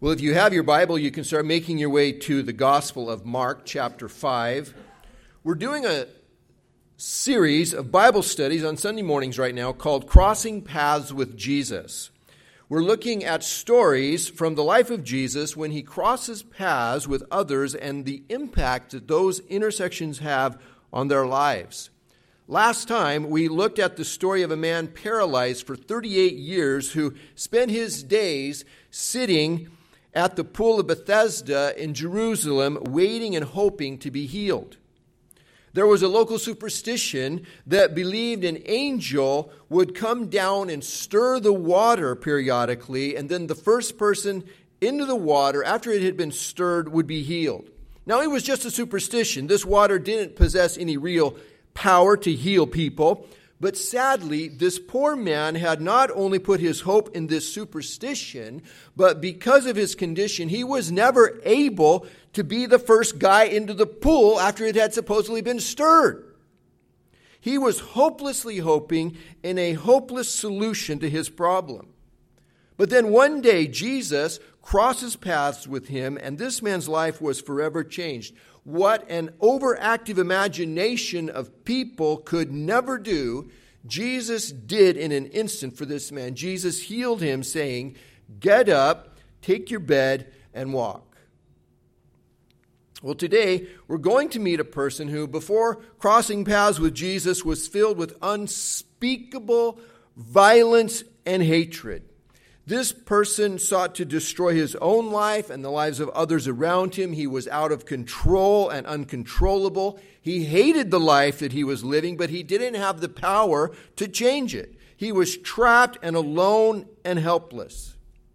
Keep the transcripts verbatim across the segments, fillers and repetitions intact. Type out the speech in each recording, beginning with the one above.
Well, if you have your Bible, you can start making your way to the Gospel of Mark, chapter five. We're doing a series of Bible studies on Sunday mornings right now called Crossing Paths with Jesus. We're looking at stories from the life of Jesus when he crosses paths with others and the impact that those intersections have on their lives. Last time, we looked at the story of a man paralyzed for thirty-eight years who spent his days sitting at the pool of Bethesda in Jerusalem, waiting and hoping to be healed. There was a local superstition that believed an angel would come down and stir the water periodically, and then the first person into the water, after it had been stirred, would be healed. Now, it was just a superstition. This water didn't possess any real power to heal people. But sadly, this poor man had not only put his hope in this superstition, but because of his condition, he was never able to be the first guy into the pool after it had supposedly been stirred. He was hopelessly hoping in a hopeless solution to his problem. But then one day, Jesus crosses paths with him, and this man's life was forever changed. What an overactive imagination of people could never do, Jesus did in an instant for this man. Jesus healed him, saying, "Get up, take your bed, and walk." Well, today we're going to meet a person who, before crossing paths with Jesus, was filled with unspeakable violence and hatred. This person sought to destroy his own life and the lives of others around him. He was out of control and uncontrollable. He hated the life that he was living, but he didn't have the power to change it. He was trapped and alone and helpless.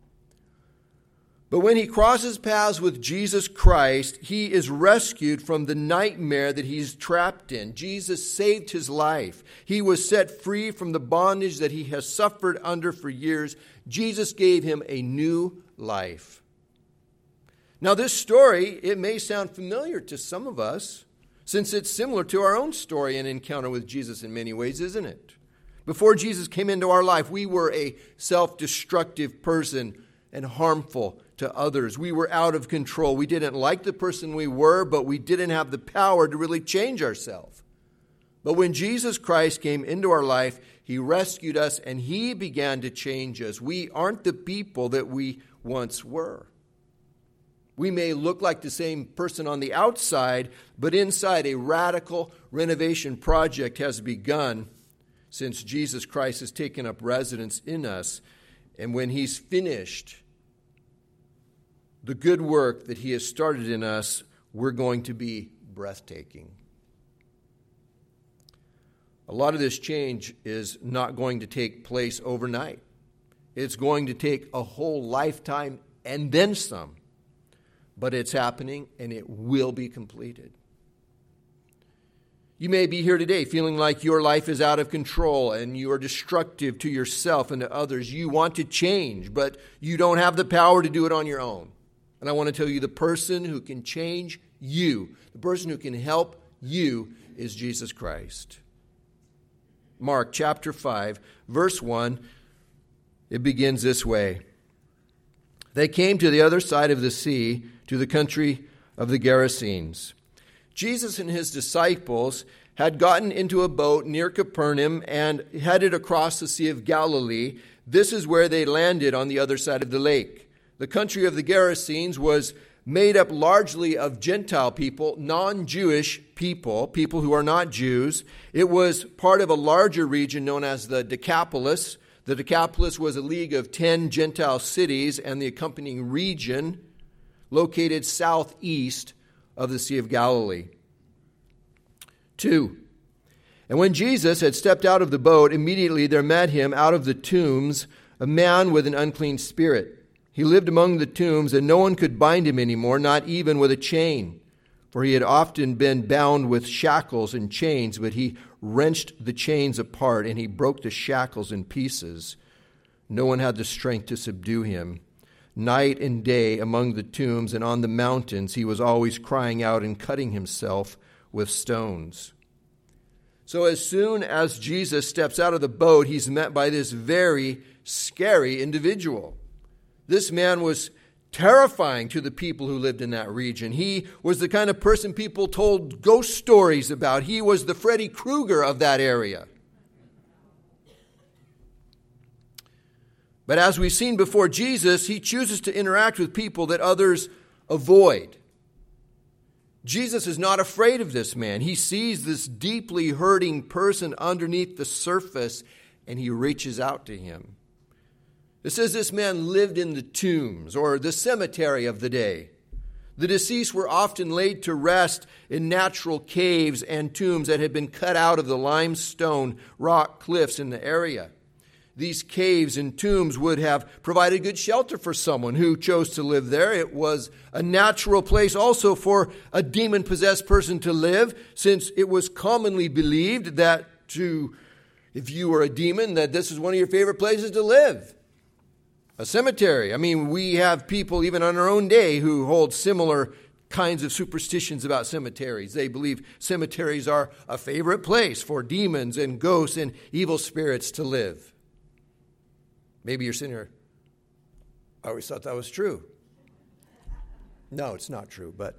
But when he crosses paths with Jesus Christ, he is rescued from the nightmare that he's trapped in. Jesus saved his life. He was set free from the bondage that he has suffered under for years. Jesus gave him a new life. Now, this story, it may sound familiar to some of us, since it's similar to our own story and encounter with Jesus in many ways, isn't it? Before Jesus came into our life, we were a self-destructive person and harmful to others. We were out of control. We didn't like the person we were, but we didn't have the power to really change ourselves. But when Jesus Christ came into our life, he rescued us and he began to change us. We aren't the people that we once were. We may look like the same person on the outside, but inside a radical renovation project has begun since Jesus Christ has taken up residence in us. And when he's finished the good work that he has started in us, we're going to be breathtaking. A lot of this change is not going to take place overnight. It's going to take a whole lifetime and then some. But it's happening and it will be completed. You may be here today feeling like your life is out of control and you are destructive to yourself and to others. You want to change, but you don't have the power to do it on your own. And I want to tell you, the person who can change you, the person who can help you, is Jesus Christ. Mark chapter five, verse one, it begins this way. They came to the other side of the sea, to the country of the Gerasenes. Jesus and his disciples had gotten into a boat near Capernaum and headed across the Sea of Galilee. This is where they landed on the other side of the lake. The country of the Gerasenes was made up largely of Gentile people, non-Jewish people, people who are not Jews. It was part of a larger region known as the Decapolis. The Decapolis was a league of ten Gentile cities and the accompanying region located southeast of the Sea of Galilee. Two, and when Jesus had stepped out of the boat, immediately there met him out of the tombs a man with an unclean spirit. He lived among the tombs, and no one could bind him anymore, not even with a chain. For he had often been bound with shackles and chains, but he wrenched the chains apart, and he broke the shackles in pieces. No one had the strength to subdue him. Night and day among the tombs and on the mountains, he was always crying out and cutting himself with stones. So as soon as Jesus steps out of the boat, he's met by this very scary individual. This man was terrifying to the people who lived in that region. He was the kind of person people told ghost stories about. He was the Freddy Krueger of that area. But as we've seen before, Jesus, he chooses to interact with people that others avoid. Jesus is not afraid of this man. He sees this deeply hurting person underneath the surface, and he reaches out to him. It says this man lived in the tombs, or the cemetery of the day. The deceased were often laid to rest in natural caves and tombs that had been cut out of the limestone rock cliffs in the area. These caves and tombs would have provided good shelter for someone who chose to live there. It was a natural place also for a demon-possessed person to live, since it was commonly believed that to, if you were a demon, that this is one of your favorite places to live. A cemetery. I mean, we have people even on our own day who hold similar kinds of superstitions about cemeteries. They believe cemeteries are a favorite place for demons and ghosts and evil spirits to live. Maybe you're sitting here, I always thought that was true. No, it's not true, but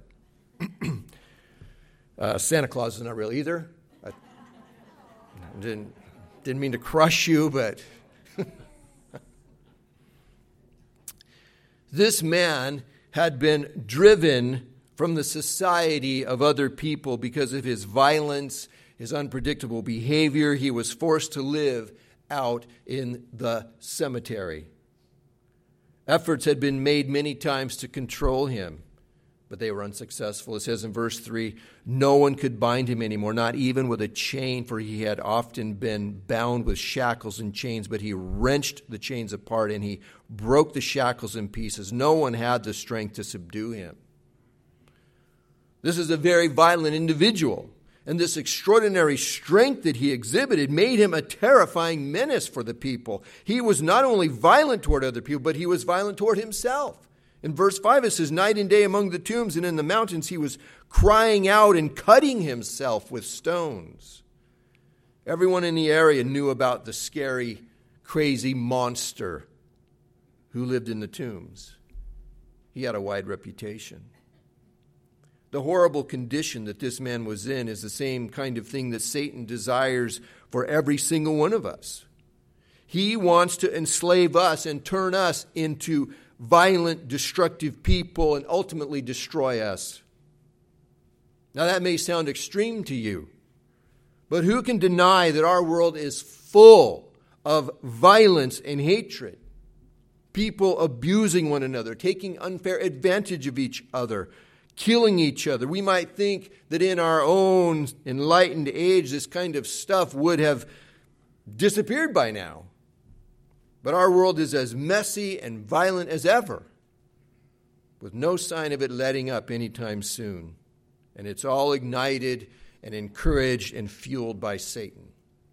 uh, Santa Claus is not real either. I didn't, didn't mean to crush you, but this man had been driven from the society of other people because of his violence, his unpredictable behavior. He was forced to live out in the cemetery. Efforts had been made many times to control him, but they were unsuccessful. It says in verse three, no one could bind him anymore, not even with a chain, for he had often been bound with shackles and chains, but he wrenched the chains apart and he broke the shackles in pieces. No one had the strength to subdue him. This is a very violent individual. And this extraordinary strength that he exhibited made him a terrifying menace for the people. He was not only violent toward other people, but he was violent toward himself. In verse five, it says, night and day among the tombs and in the mountains, he was crying out and cutting himself with stones. Everyone in the area knew about the scary, crazy monster who lived in the tombs. He had a wide reputation. The horrible condition that this man was in is the same kind of thing that Satan desires for every single one of us. He wants to enslave us and turn us into violent, destructive people and ultimately destroy us. Now that may sound extreme to you, but who can deny that our world is full of violence and hatred? People abusing one another, taking unfair advantage of each other, killing each other. We might think that in our own enlightened age, this kind of stuff would have disappeared by now. But our world is as messy and violent as ever, with no sign of it letting up anytime soon. And it's all ignited and encouraged and fueled by Satan.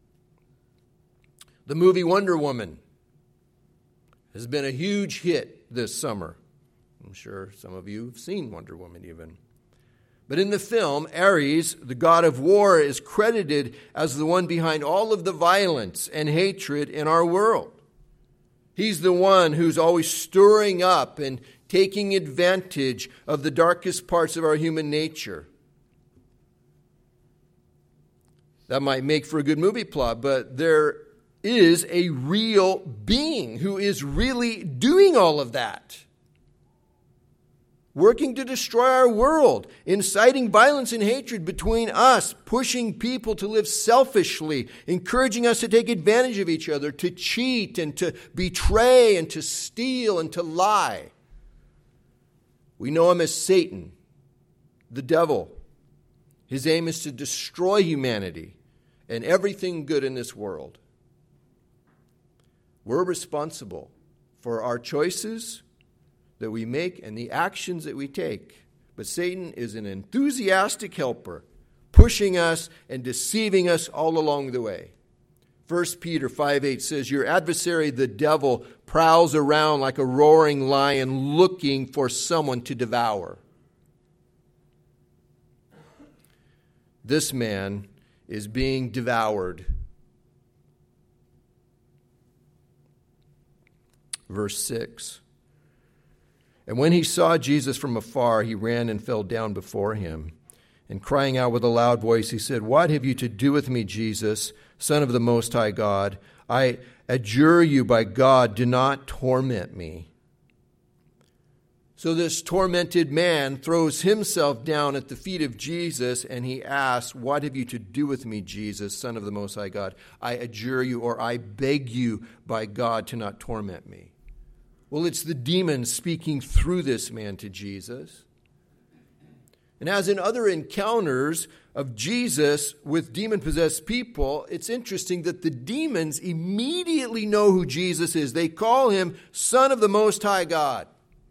The movie Wonder Woman has been a huge hit this summer. I'm sure some of you have seen Wonder Woman even. But in the film, Ares, the god of war, is credited as the one behind all of the violence and hatred in our world. He's the one who's always stirring up and taking advantage of the darkest parts of our human nature. That might make for a good movie plot, but there is a real being who is really doing all of that. Working to destroy our world, inciting violence and hatred between us, pushing people to live selfishly, encouraging us to take advantage of each other, to cheat and to betray and to steal and to lie. We know him as Satan, the devil. His aim is to destroy humanity and everything good in this world. We're responsible for our choices that we make and the actions that we take. But Satan is an enthusiastic helper, pushing us and deceiving us all along the way. First Peter five eight says, your adversary, the devil, prowls around like a roaring lion looking for someone to devour. This man is being devoured. Verse six. And when he saw Jesus from afar, he ran and fell down before him. And crying out with a loud voice, he said, "What have you to do with me, Jesus, Son of the Most High God? I adjure you by God, do not torment me." So this tormented man throws himself down at the feet of Jesus, and he asks, "What have you to do with me, Jesus, Son of the Most High God? I adjure you, or I beg you by God, to not torment me." Well, it's the demons speaking through this man to Jesus. And as in other encounters of Jesus with demon-possessed people, it's interesting that the demons immediately know who Jesus is. They call him Son of the Most High God.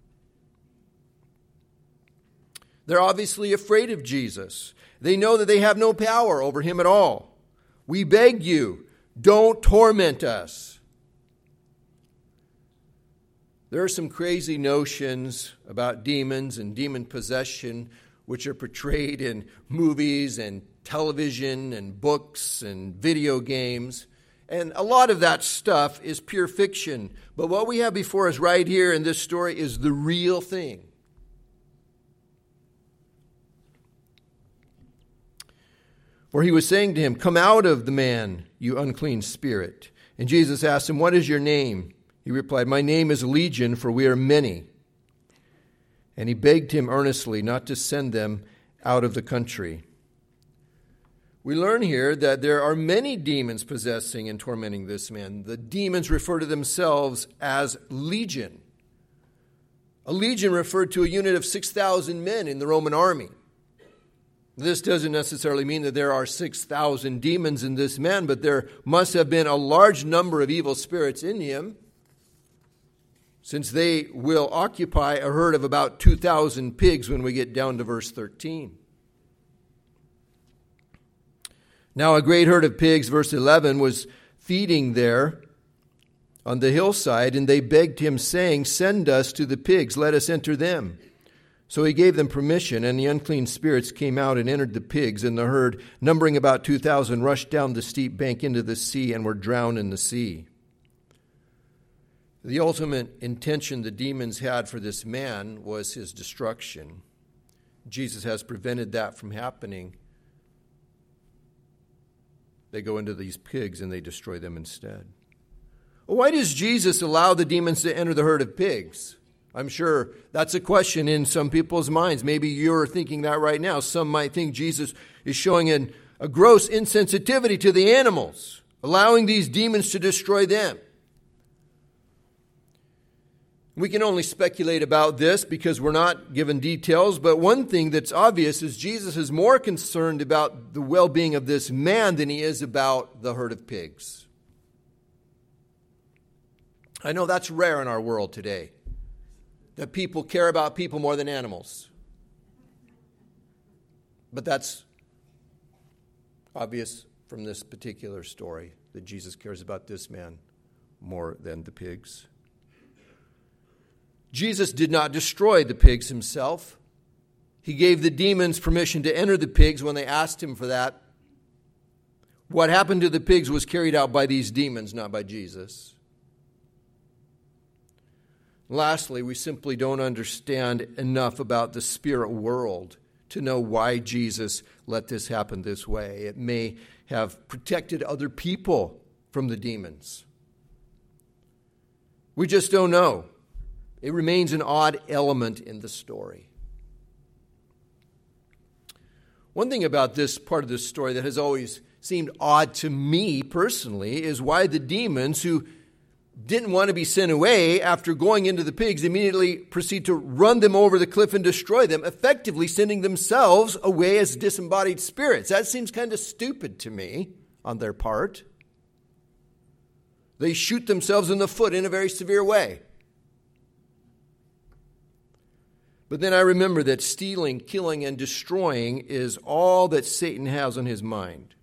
They're obviously afraid of Jesus. They know that they have no power over him at all. "We beg you, don't torment us." There are some crazy notions about demons and demon possession which are portrayed in movies and television and books and video games. And a lot of that stuff is pure fiction. But what we have before us right here in this story is the real thing. For he was saying to him, "Come out of the man, you unclean spirit." And Jesus asked him, "What is your name?" He replied, "My name is Legion, for we are many." And he begged him earnestly not to send them out of the country. We learn here that there are many demons possessing and tormenting this man. The demons refer to themselves as legion. A legion referred to a unit of six thousand men in the Roman army. This doesn't necessarily mean that there are six thousand demons in this man, but there must have been a large number of evil spirits in him, since they will occupy a herd of about two thousand pigs when we get down to verse thirteen. Now a great herd of pigs, verse eleven, was feeding there on the hillside, and they begged him, saying, "Send us to the pigs, let us enter them." So he gave them permission, and the unclean spirits came out and entered the pigs, and the herd, numbering about two thousand, rushed down the steep bank into the sea and were drowned in the sea. The ultimate intention the demons had for this man was his destruction. Jesus has prevented that from happening. They go into these pigs and they destroy them instead. Why does Jesus allow the demons to enter the herd of pigs? I'm sure that's a question in some people's minds. Maybe you're thinking that right now. Some might think Jesus is showing an, a gross insensitivity to the animals, allowing these demons to destroy them. We can only speculate about this because we're not given details, but one thing that's obvious is Jesus is more concerned about the well-being of this man than he is about the herd of pigs. I know that's rare in our world today, that people care about people more than animals. But that's obvious from this particular story, that Jesus cares about this man more than the pigs. Jesus did not destroy the pigs himself. He gave the demons permission to enter the pigs when they asked him for that. What happened to the pigs was carried out by these demons, not by Jesus. Lastly, we simply don't understand enough about the spirit world to know why Jesus let this happen this way. It may have protected other people from the demons. We just don't know. It remains an odd element in the story. One thing about this part of the story that has always seemed odd to me personally is why the demons, who didn't want to be sent away after going into the pigs, immediately proceed to run them over the cliff and destroy them, effectively sending themselves away as disembodied spirits. That seems kind of stupid to me on their part. They shoot themselves in the foot in a very severe way. But then I remember that stealing, killing, and destroying is all that Satan has on his mind.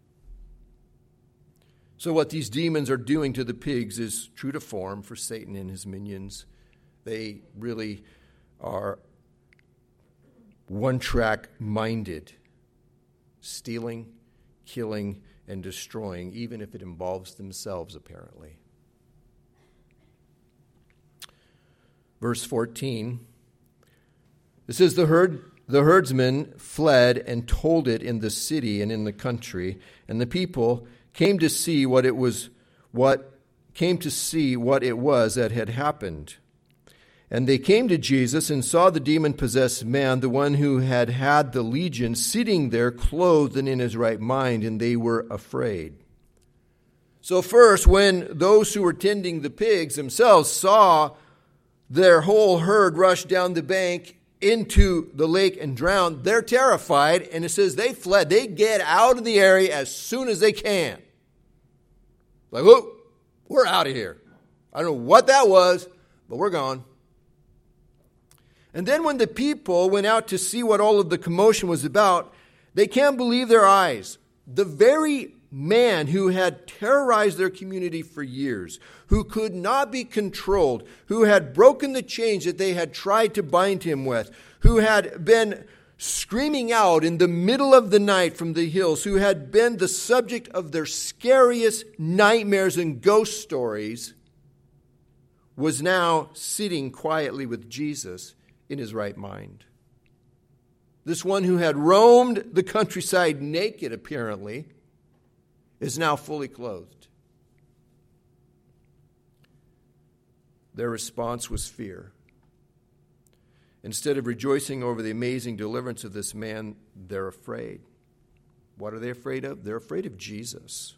So what these demons are doing to the pigs is true to form for Satan and his minions. They really are one-track minded, stealing, killing, and destroying, even if it involves themselves, apparently. Verse fourteen, It says the herd, the herdsmen fled and told it in the city and in the country, and the people came to see what it was, what came to see what it was that had happened. And they came to Jesus and saw the demon-possessed man, the one who had had the legion, sitting there clothed and in his right mind, and they were afraid. So first, when those who were tending the pigs themselves saw their whole herd rush down the bank into the lake and drown, they're terrified, and it says they fled. They get out of the area as soon as they can. Like, whoa, we're out of here. I don't know what that was, but we're gone. And then when the people went out to see what all of the commotion was about, they can't believe their eyes. The very man who had terrorized their community for years, who could not be controlled, who had broken the chains that they had tried to bind him with, who had been screaming out in the middle of the night from the hills, who had been the subject of their scariest nightmares and ghost stories, was now sitting quietly with Jesus in his right mind. This one who had roamed the countryside naked, apparently, is now fully clothed. Their response was fear. Instead of rejoicing over the amazing deliverance of this man, they're afraid. What are they afraid of? They're afraid of Jesus.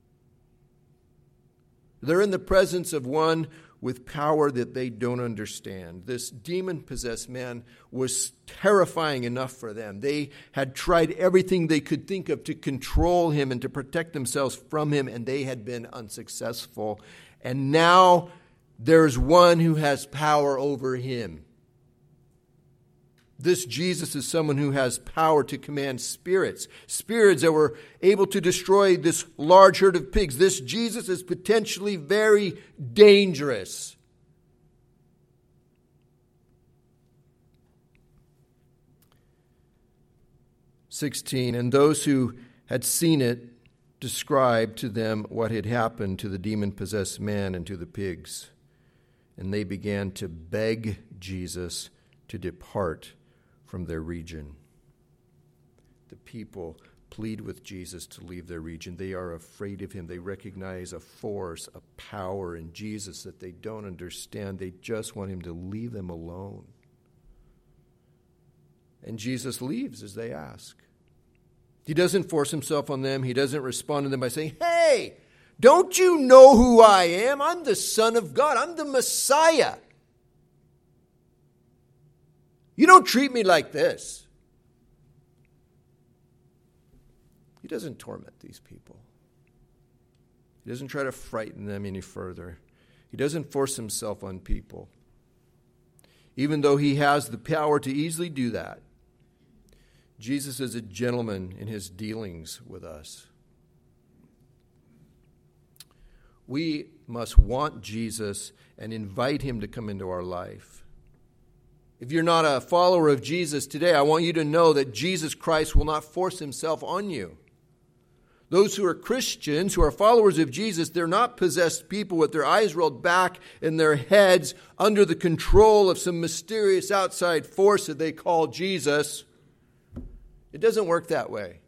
They're in the presence of one with power that they don't understand. This demon-possessed man was terrifying enough for them. They had tried everything they could think of to control him and to protect themselves from him, and they had been unsuccessful. And now there's one who has power over him. This Jesus is someone who has power to command spirits, spirits that were able to destroy this large herd of pigs. This Jesus is potentially very dangerous. sixteen, and those who had seen it described to them what had happened to the demon-possessed man and to the pigs. And they began to beg Jesus to depart from their region. The people plead with Jesus to leave their region. They are afraid of him. They recognize a force, a power in Jesus that they don't understand. They just want him to leave them alone. And Jesus leaves as they ask. He doesn't force himself on them. He doesn't respond to them by saying, "Hey, don't you know who I am? I'm the Son of God. I'm the Messiah. You don't treat me like this." He doesn't torment these people. He doesn't try to frighten them any further. He doesn't force himself on people. Even though he has the power to easily do that, Jesus is a gentleman in his dealings with us. We must want Jesus and invite him to come into our life. If you're not a follower of Jesus today, I want you to know that Jesus Christ will not force himself on you. Those who are Christians, who are followers of Jesus, they're not possessed people with their eyes rolled back in their heads under the control of some mysterious outside force that they call Jesus. It doesn't work that way.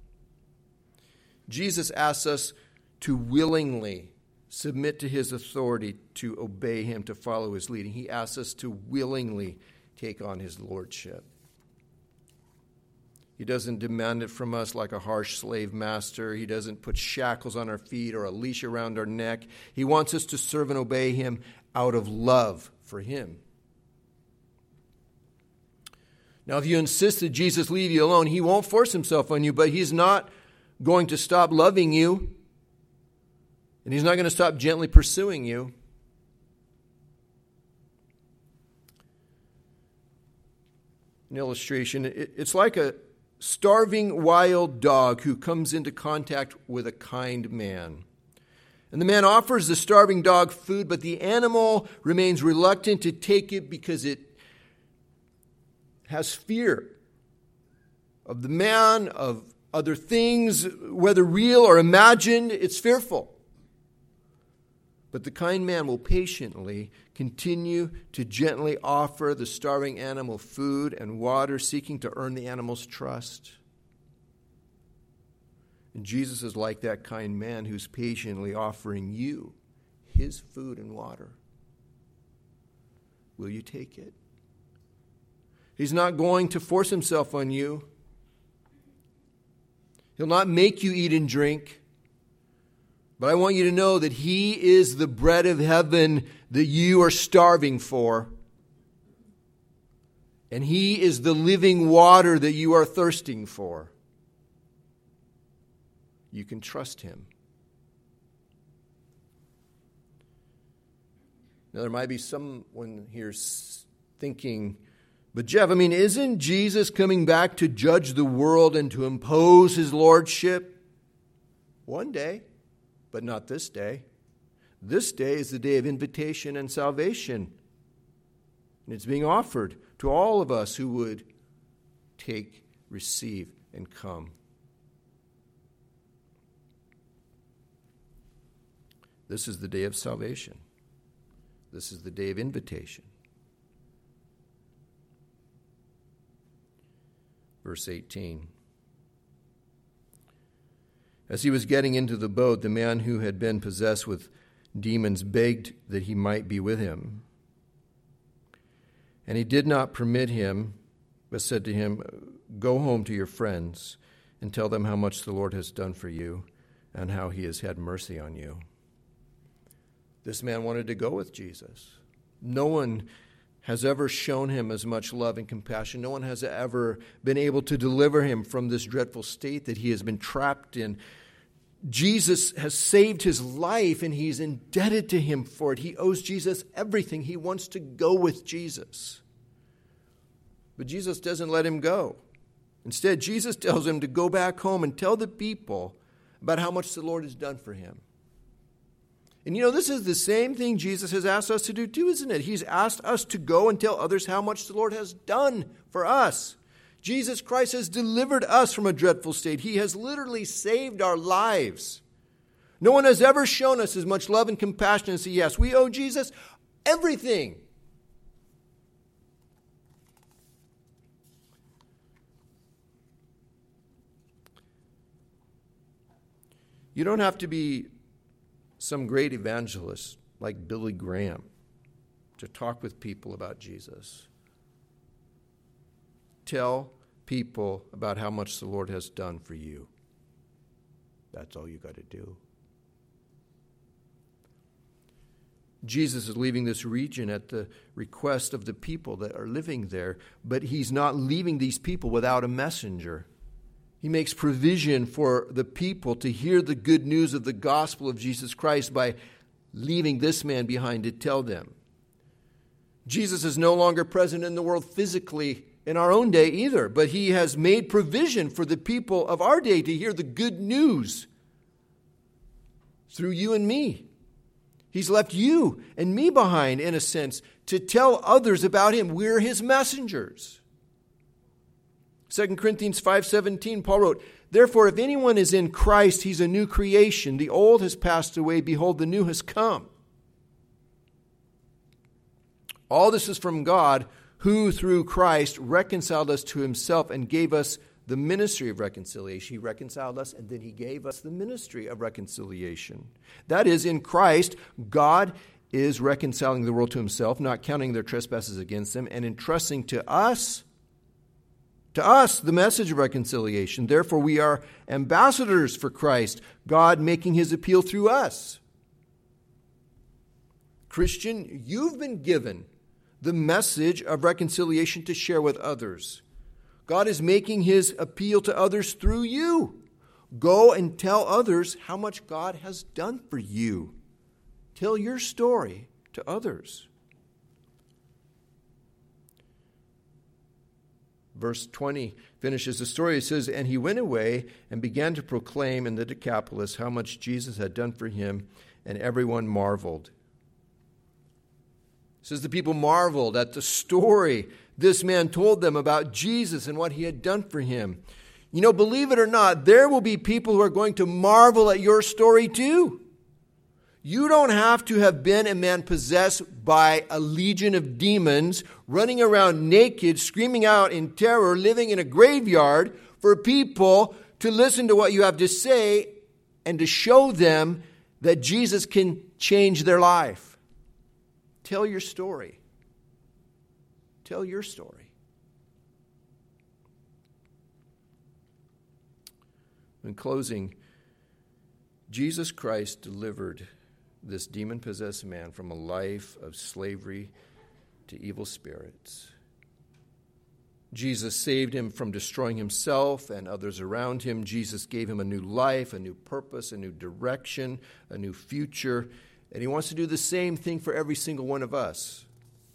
Jesus asks us to willingly submit to his authority, to obey him, to follow his leading. He asks us to willingly take on his lordship. He doesn't demand it from us like a harsh slave master. He doesn't put shackles on our feet or a leash around our neck. He wants us to serve and obey him out of love for him. Now, if you insist that Jesus leave you alone, he won't force himself on you, but he's not going to stop loving you, and he's not going to stop gently pursuing you. An illustration, it's like a starving wild dog who comes into contact with a kind man. And the man offers the starving dog food, but the animal remains reluctant to take it because it has fear of the man, of other things, whether real or imagined. It's fearful. But the kind man will patiently continue to gently offer the starving animal food and water, seeking to earn the animal's trust. And Jesus is like that kind man who's patiently offering you his food and water. Will you take it? He's not going to force himself on you. He'll not make you eat and drink. But I want you to know that he is the bread of heaven that you are starving for. And he is the living water that you are thirsting for. You can trust him. Now, there might be someone here thinking, but Jeff, I mean, isn't Jesus coming back to judge the world and to impose his lordship? One day, but not this day. This day is the day of invitation and salvation. And it's being offered to all of us who would take, receive, and come. This is the day of salvation. This is the day of invitation. Verse eighteen. As he was getting into the boat, the man who had been possessed with demons begged that he might be with him. And he did not permit him, but said to him, "Go home to your friends and tell them how much the Lord has done for you and how he has had mercy on you." This man wanted to go with Jesus. No one has ever shown him as much love and compassion. No one has ever been able to deliver him from this dreadful state that he has been trapped in. Jesus has saved his life, and he's indebted to him for it. He owes Jesus everything. He wants to go with Jesus. But Jesus doesn't let him go. Instead, Jesus tells him to go back home and tell the people about how much the Lord has done for him. And you know, this is the same thing Jesus has asked us to do too, isn't it? He's asked us to go and tell others how much the Lord has done for us. Jesus Christ has delivered us from a dreadful state. He has literally saved our lives. No one has ever shown us as much love and compassion as he has. We owe Jesus everything. You don't have to be some great evangelist like Billy Graham to talk with people about Jesus. Tell people about how much the Lord has done for you. That's all you got to do. Jesus is leaving this region at the request of the people that are living there, but he's not leaving these people without a messenger. He makes provision for the people to hear the good news of the gospel of Jesus Christ by leaving this man behind to tell them. Jesus is no longer present in the world physically in our own day either, but he has made provision for the people of our day to hear the good news through you and me. He's left you and me behind, in a sense, to tell others about him. We're his messengers. Second Corinthians five seventeen, Paul wrote, "Therefore, if anyone is in Christ, he's a new creation. The old has passed away. Behold, the new has come." All this is from God, who through Christ reconciled us to himself and gave us the ministry of reconciliation. He reconciled us, and then he gave us the ministry of reconciliation. That is, in Christ, God is reconciling the world to himself, not counting their trespasses against them, and entrusting to us To us, the message of reconciliation. Therefore, we are ambassadors for Christ, God making his appeal through us. Christian, you've been given the message of reconciliation to share with others. God is making his appeal to others through you. Go and tell others how much God has done for you. Tell your story to others. Verse twenty finishes the story. It says, "And he went away and began to proclaim in the Decapolis how much Jesus had done for him, and everyone marveled." It says the people marveled at the story this man told them about Jesus and what he had done for him. You know, believe it or not, there will be people who are going to marvel at your story too. You don't have to have been a man possessed by a legion of demons, running around naked, screaming out in terror, living in a graveyard, for people to listen to what you have to say and to show them that Jesus can change their life. Tell your story. Tell your story. In closing, Jesus Christ delivered this demon-possessed man from a life of slavery to evil spirits. Jesus saved him from destroying himself and others around him. Jesus gave him a new life, a new purpose, a new direction, a new future. And he wants to do the same thing for every single one of us.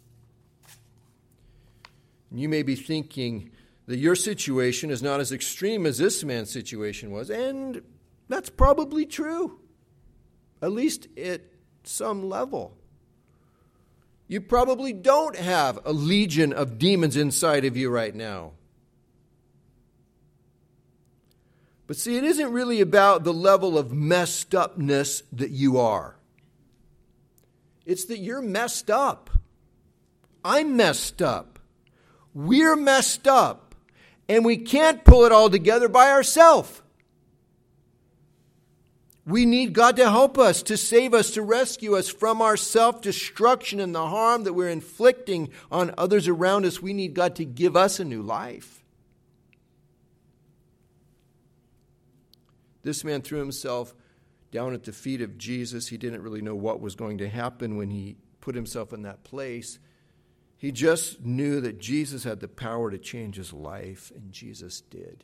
And you may be thinking that your situation is not as extreme as this man's situation was, and that's probably true, at least at some level. You probably don't have a legion of demons inside of you right now. But see, it isn't really about the level of messed upness that you are. It's that you're messed up. I'm messed up. We're messed up. And we can't pull it all together by ourselves. We need God to help us, to save us, to rescue us from our self-destruction and the harm that we're inflicting on others around us. We need God to give us a new life. This man threw himself down at the feet of Jesus. He didn't really know what was going to happen when he put himself in that place. He just knew that Jesus had the power to change his life, and Jesus did.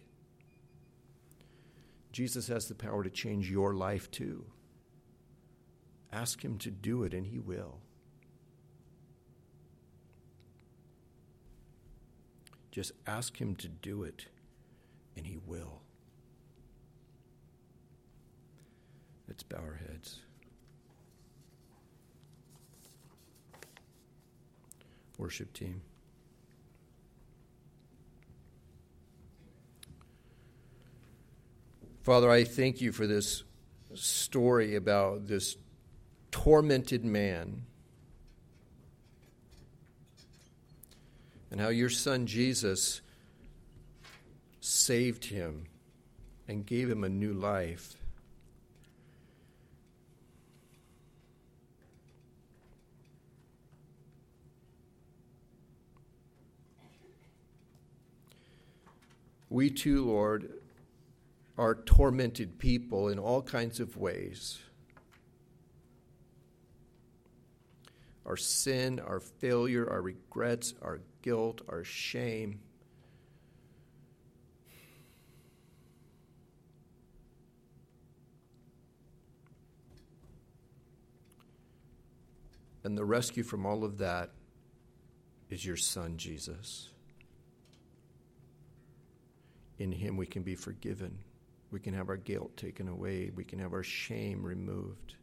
Jesus has the power to change your life too. Ask him to do it, and he will. Just ask him to do it, and he will. Let's bow our heads. Worship team. Father, I thank you for this story about this tormented man and how your son Jesus saved him and gave him a new life. We too, Lord, are tormented people in all kinds of ways. Our sin, our failure, our regrets, our guilt, our shame. And the rescue from all of that is your Son, Jesus. In him we can be forgiven. We can have our guilt taken away. We can have our shame removed.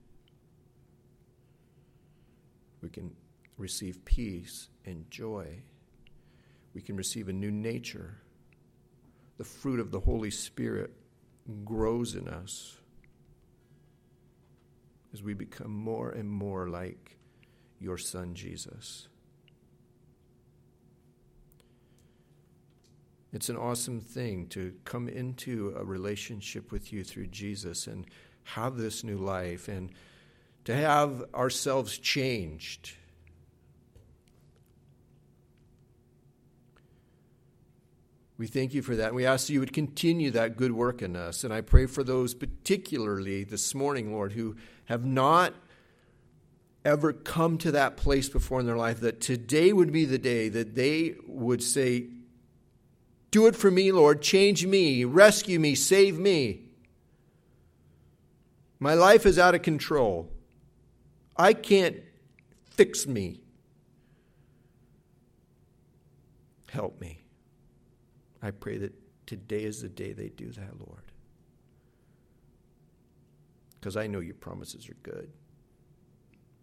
We can receive peace and joy. We can receive a new nature. The fruit of the Holy Spirit grows in us as we become more and more like your Son, Jesus. It's an awesome thing to come into a relationship with you through Jesus and have this new life and to have ourselves changed. We thank you for that. And we ask that you would continue that good work in us. And I pray for those particularly this morning, Lord, who have not ever come to that place before in their life, that today would be the day that they would say, do it for me, Lord. Change me. Rescue me. Save me. My life is out of control. I can't fix me. Help me. I pray that today is the day they do that, Lord. Because I know your promises are good.